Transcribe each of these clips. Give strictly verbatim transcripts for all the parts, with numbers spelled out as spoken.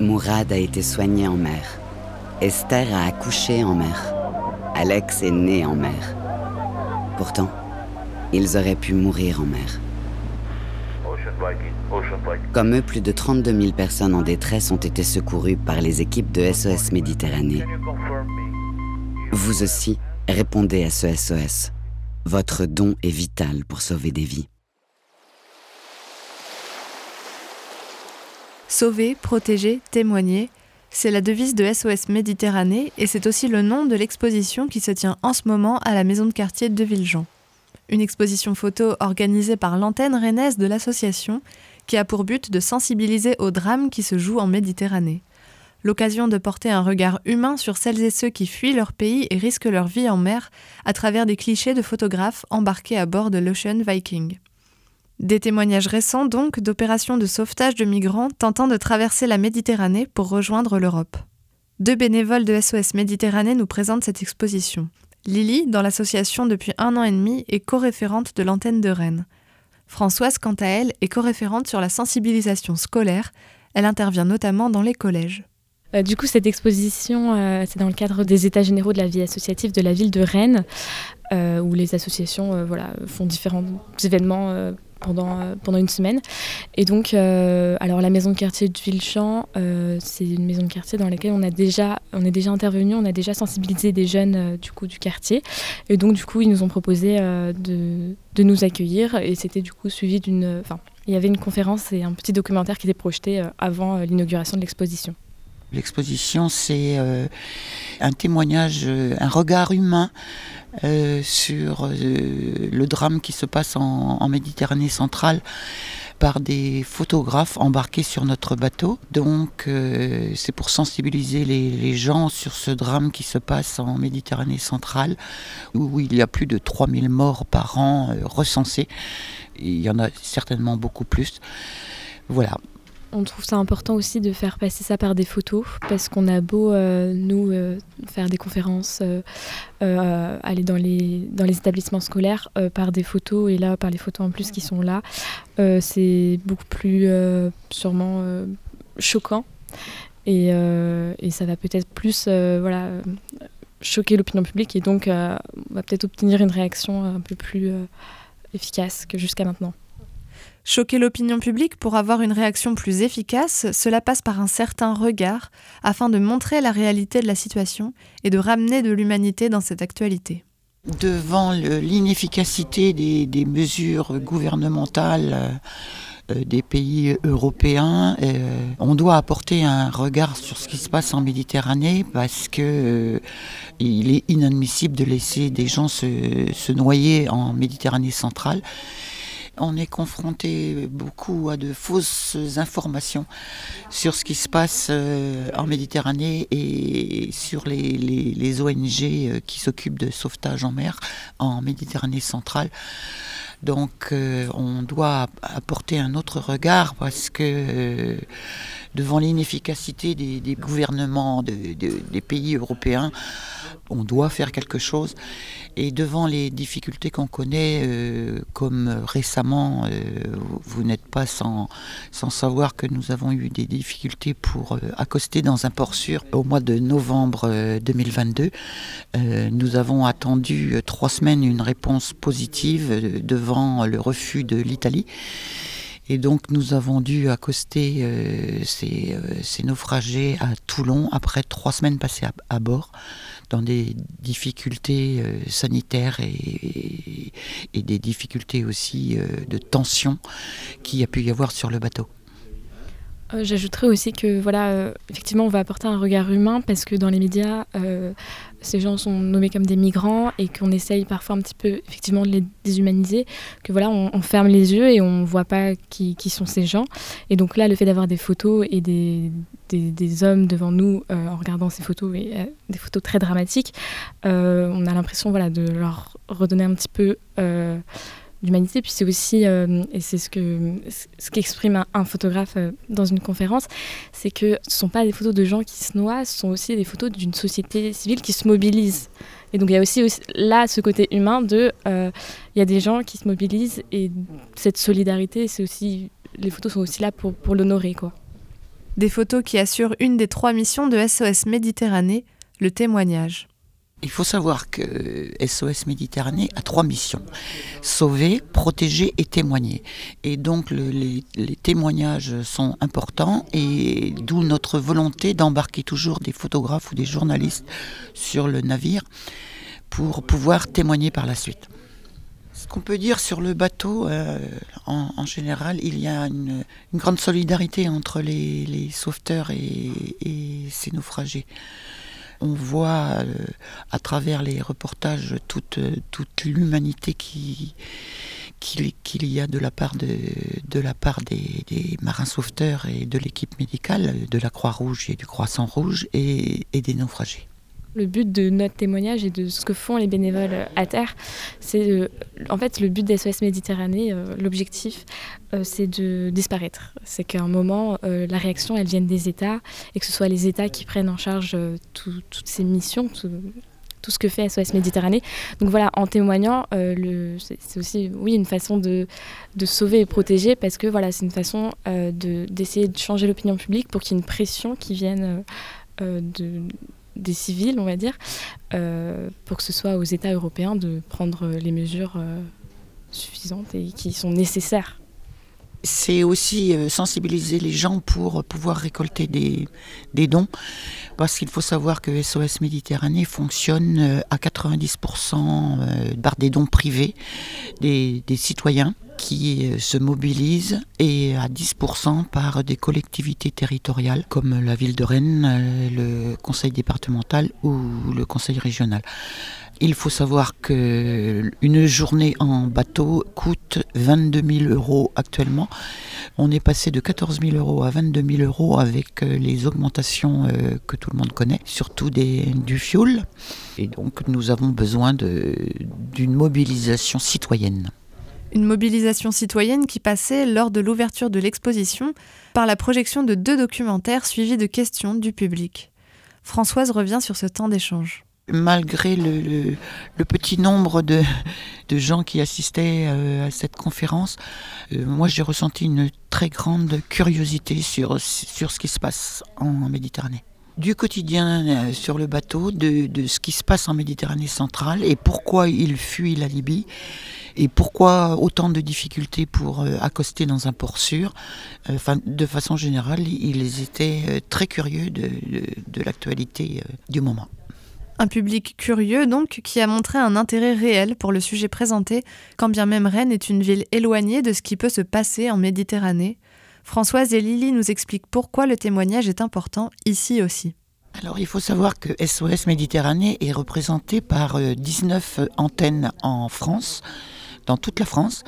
Mourad a été soigné en mer. Esther a accouché en mer. Alex est né en mer. Pourtant, ils auraient pu mourir en mer. Comme eux, plus de trente-deux mille personnes en détresse ont été secourues par les équipes de S O S Méditerranée. Vous aussi, répondez à ce S O S. Votre don est vital pour sauver des vies. Sauver, protéger, témoigner, c'est la devise de S O S Méditerranée et c'est aussi le nom de l'exposition qui se tient en ce moment à la maison de quartier de Villejean. Une exposition photo organisée par l'antenne rennaise de l'association qui a pour but de sensibiliser au drame qui se joue en Méditerranée. L'occasion de porter un regard humain sur celles et ceux qui fuient leur pays et risquent leur vie en mer à travers des clichés de photographes embarqués à bord de l'Ocean Viking. Des témoignages récents donc d'opérations de sauvetage de migrants tentant de traverser la Méditerranée pour rejoindre l'Europe. Deux bénévoles de S O S Méditerranée nous présentent cette exposition. Lily, dans l'association depuis un an et demi, est co-référente de l'antenne de Rennes. Françoise, quant à elle, est co-référente sur la sensibilisation scolaire. Elle intervient notamment dans les collèges. Euh, du coup, cette exposition, euh, c'est dans le cadre des États généraux de la vie associative de la ville de Rennes, euh, où les associations euh, voilà, font différents événements euh, pendant, euh, pendant une semaine. Et donc, euh, alors la maison de quartier de Villejean, euh, c'est une maison de quartier dans laquelle on, a déjà, on est déjà intervenu, on a déjà sensibilisé des jeunes euh, du, coup, du quartier. Et donc, du coup, ils nous ont proposé euh, de, de nous accueillir. Et c'était du coup suivi d'une... Enfin, il y avait une conférence et un petit documentaire qui était projeté euh, avant euh, l'inauguration de l'exposition. L'exposition, c'est euh, un témoignage, euh, un regard humain euh, sur euh, le drame qui se passe en, en Méditerranée centrale par des photographes embarqués sur notre bateau. Donc euh, c'est pour sensibiliser les, les gens sur ce drame qui se passe en Méditerranée centrale, où il y a plus de trois mille morts par an euh, recensés. Il y en a certainement beaucoup plus. Voilà. On trouve ça important aussi de faire passer ça par des photos, parce qu'on a beau, euh, nous, euh, faire des conférences, euh, euh, aller dans les, dans les établissements scolaires euh, par des photos, et là, par les photos en plus qui sont là, euh, c'est beaucoup plus, euh, sûrement, euh, choquant. Et, euh, et ça va peut-être plus euh, voilà, choquer l'opinion publique, et donc euh, on va peut-être obtenir une réaction un peu plus euh, efficace que jusqu'à maintenant. Choquer l'opinion publique pour avoir une réaction plus efficace, cela passe par un certain regard afin de montrer la réalité de la situation et de ramener de l'humanité dans cette actualité. Devant le, l'inefficacité des, des mesures gouvernementales euh, des pays européens, euh, on doit apporter un regard sur ce qui se passe en Méditerranée, parce que euh, il est inadmissible de laisser des gens se, se noyer en Méditerranée centrale. On est confronté beaucoup à de fausses informations sur ce qui se passe en Méditerranée et sur les, les, les O N G qui s'occupent de sauvetage en mer en Méditerranée centrale. Donc euh, on doit apporter un autre regard, parce que euh, devant l'inefficacité des, des gouvernements de, de, des pays européens, on doit faire quelque chose. Et devant les difficultés qu'on connaît, euh, comme récemment, euh, vous, vous n'êtes pas sans, sans savoir que nous avons eu des difficultés pour euh, accoster dans un port sûr au mois de novembre euh, deux mille vingt-deux. Euh, nous avons attendu euh, trois semaines une réponse positive euh, devant le refus de l'Italie. Et donc nous avons dû accoster euh, ces, euh, ces naufragés à Toulon après trois semaines passées à, à bord, dans des difficultés euh, sanitaires et, et, et des difficultés aussi euh, de tension qu'il y a pu y avoir sur le bateau. Euh, j'ajouterais aussi que voilà, euh, effectivement, on va apporter un regard humain, parce que dans les médias, euh, ces gens sont nommés comme des migrants et qu'on essaye parfois un petit peu effectivement de les déshumaniser, que voilà, on, on ferme les yeux et on ne voit pas qui, qui sont ces gens. Et donc là, le fait d'avoir des photos et des, des, des hommes devant nous euh, en regardant ces photos, et euh, des photos très dramatiques, euh, on a l'impression voilà, de leur redonner un petit peu... Euh, d'humanité. Puis c'est aussi, euh, et c'est ce, que, ce qu'exprime un, un photographe euh, dans une conférence, c'est que ce ne sont pas des photos de gens qui se noient, ce sont aussi des photos d'une société civile qui se mobilise. Et donc il y a aussi, aussi là ce côté humain de, euh, il y a des gens qui se mobilisent, et cette solidarité, c'est aussi, les photos sont aussi là pour, pour l'honorer, quoi. Des photos qui assurent une des trois missions de S O S Méditerranée, le témoignage. Il faut savoir que S O S Méditerranée a trois missions: sauver, protéger et témoigner. Et donc le, les, les témoignages sont importants, et d'où notre volonté d'embarquer toujours des photographes ou des journalistes sur le navire pour pouvoir témoigner par la suite. Ce qu'on peut dire sur le bateau, euh, en, en général, il y a une, une grande solidarité entre les, les sauveteurs et, et ces naufragés. On voit euh, à travers les reportages toute, toute l'humanité qui, qu'il, qu'il y a de la part, de, de la part des, des marins sauveteurs et de l'équipe médicale, de la Croix-Rouge et du Croissant-Rouge et, et des naufragés. Le but de notre témoignage et de ce que font les bénévoles à terre, c'est euh, en fait le but d'S O S Méditerranée, euh, l'objectif, euh, c'est de disparaître. C'est qu'à un moment, euh, la réaction, elle vienne des États, et que ce soit les États qui prennent en charge euh, tout, toutes ces missions, tout, tout ce que fait S O S Méditerranée. Donc voilà, en témoignant, euh, le, c'est, c'est aussi oui, une façon de, de sauver et protéger, parce que voilà, c'est une façon euh, de, d'essayer de changer l'opinion publique pour qu'il y ait une pression qui vienne euh, de... des civils, on va dire, euh, pour que ce soit aux États européens de prendre les mesures euh, suffisantes et qui sont nécessaires. C'est aussi euh, sensibiliser les gens pour pouvoir récolter des, des dons, parce qu'il faut savoir que S O S Méditerranée fonctionne euh, à quatre-vingt-dix pour cent euh, par des dons privés des, des citoyens qui euh, se mobilisent, et à dix pour cent par des collectivités territoriales comme la ville de Rennes, euh, le conseil départemental ou le conseil régional. Il faut savoir qu'une journée en bateau coûte vingt-deux mille euros actuellement. On est passé de quatorze mille euros à vingt-deux mille euros avec les augmentations que tout le monde connaît, surtout des, du fioul. Et donc nous avons besoin de, d'une mobilisation citoyenne. Une mobilisation citoyenne qui passait, lors de l'ouverture de l'exposition, par la projection de deux documentaires suivis de questions du public. Françoise revient sur ce temps d'échange. Malgré le, le, le petit nombre de, de gens qui assistaient euh, à cette conférence, euh, moi j'ai ressenti une très grande curiosité sur, sur ce qui se passe en Méditerranée. Du quotidien euh, sur le bateau, de, de ce qui se passe en Méditerranée centrale et pourquoi ils fuient la Libye et pourquoi autant de difficultés pour euh, accoster dans un port sûr. Enfin, euh, de façon générale, ils étaient euh, très curieux de, de, de l'actualité euh, du moment. Un public curieux, donc, qui a montré un intérêt réel pour le sujet présenté, quand bien même Rennes est une ville éloignée de ce qui peut se passer en Méditerranée. Françoise et Lily nous expliquent pourquoi le témoignage est important ici aussi. Alors, il faut savoir que S O S Méditerranée est représenté par dix-neuf antennes en France, dans toute la France,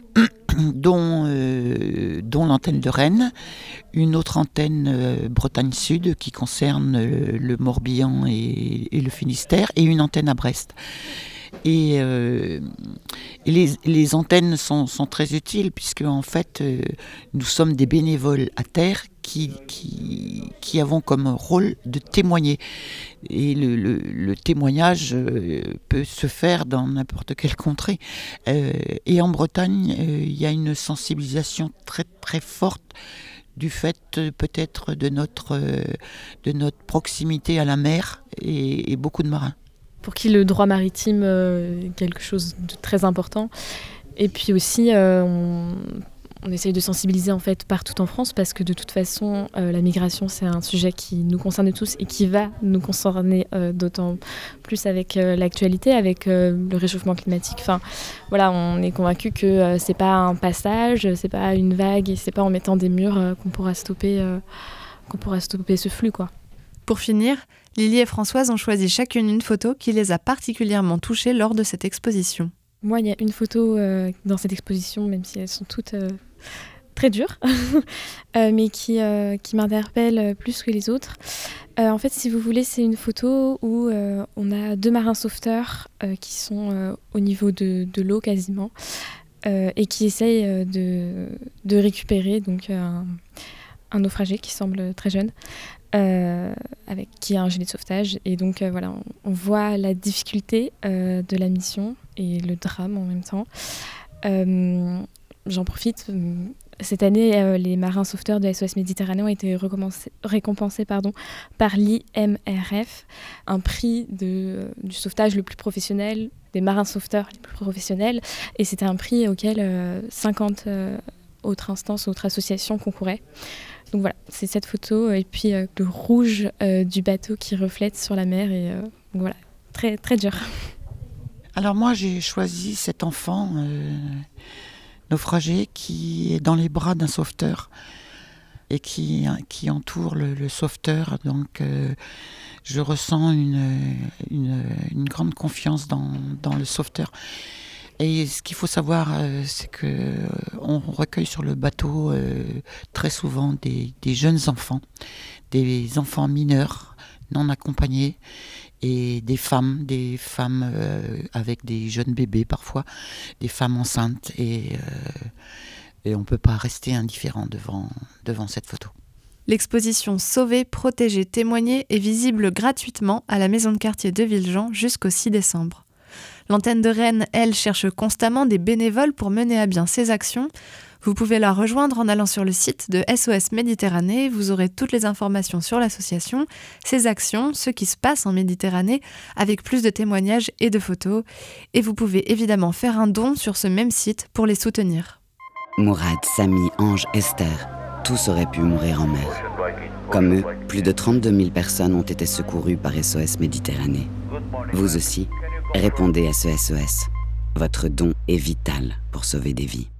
dont, euh, dont l'antenne de Rennes, une autre antenne euh, Bretagne Sud qui concerne euh, le Morbihan et, et le Finistère, et une antenne à Brest. Et, euh, et les, les antennes sont, sont très utiles puisque en fait euh, nous sommes des bénévoles à terre qui, qui, qui avons comme rôle de témoigner. Et le, le, le témoignage euh, peut se faire dans n'importe quelle contrée. Euh, et en Bretagne, euh, il y a une sensibilisation très très forte du fait euh, peut-être de notre, euh, de notre proximité à la mer et, et beaucoup de marins. Pour qui le droit maritime euh, est quelque chose de très important. Et puis aussi, euh, on, on essaye de sensibiliser en fait partout en France, parce que de toute façon, euh, la migration, c'est un sujet qui nous concerne tous et qui va nous concerner euh, d'autant plus avec euh, l'actualité, avec euh, le réchauffement climatique. Enfin, voilà, on est convaincus que euh, c'est pas un passage, c'est pas une vague, et c'est pas en mettant des murs euh, qu'on pourra stopper, euh, qu'on pourra stopper ce flux, quoi. Pour finir, Lily et Françoise ont choisi chacune une photo qui les a particulièrement touchées lors de cette exposition. Moi, il y a une photo euh, dans cette exposition, même si elles sont toutes euh, très dures, euh, mais qui, euh, qui m'interpelle plus que les autres. Euh, en fait, si vous voulez, c'est une photo où euh, on a deux marins sauveteurs euh, qui sont euh, au niveau de, de l'eau quasiment, euh, et qui essayent euh, de, de récupérer donc, un, un naufragé qui semble très jeune. Euh, avec qui a un gilet de sauvetage, et donc euh, voilà, on, on voit la difficulté euh, de la mission et le drame en même temps. Euh, j'en profite Cette année, euh, les marins sauveteurs de S O S Méditerranée ont été récompensés pardon, par l'I M R F, un prix de, euh, du sauvetage le plus professionnel, des marins sauveteurs les plus professionnels. Et c'était un prix auquel euh, cinquante euh, autres instances, autres associations concouraient. Donc voilà, c'est cette photo et puis euh, le rouge euh, du bateau qui reflète sur la mer. Et euh, donc voilà, très, très dur. Alors moi, j'ai choisi cet enfant euh, naufragé qui est dans les bras d'un sauveteur et qui, qui entoure le, le sauveteur. Donc euh, je ressens une, une, une grande confiance dans, dans le sauveteur. Et ce qu'il faut savoir, euh, c'est qu'on recueille sur le bateau euh, très souvent des, des jeunes enfants, des enfants mineurs non accompagnés, et des femmes, des femmes euh, avec des jeunes bébés parfois, des femmes enceintes, et, euh, et on ne peut pas rester indifférent devant, devant cette photo. L'exposition Sauver, protéger, témoigner est visible gratuitement à la maison de quartier de Villejean jusqu'au six décembre. L'antenne de Rennes, elle, cherche constamment des bénévoles pour mener à bien ses actions. Vous pouvez la rejoindre en allant sur le site de S O S Méditerranée. Vous aurez toutes les informations sur l'association, ses actions, ce qui se passe en Méditerranée, avec plus de témoignages et de photos. Et vous pouvez évidemment faire un don sur ce même site pour les soutenir. Mourad, Samy, Ange, Esther, tous auraient pu mourir en mer. Comme eux, plus de trente-deux mille personnes ont été secourues par S O S Méditerranée. Vous aussi, répondez à ce S O S. Votre don est vital pour sauver des vies.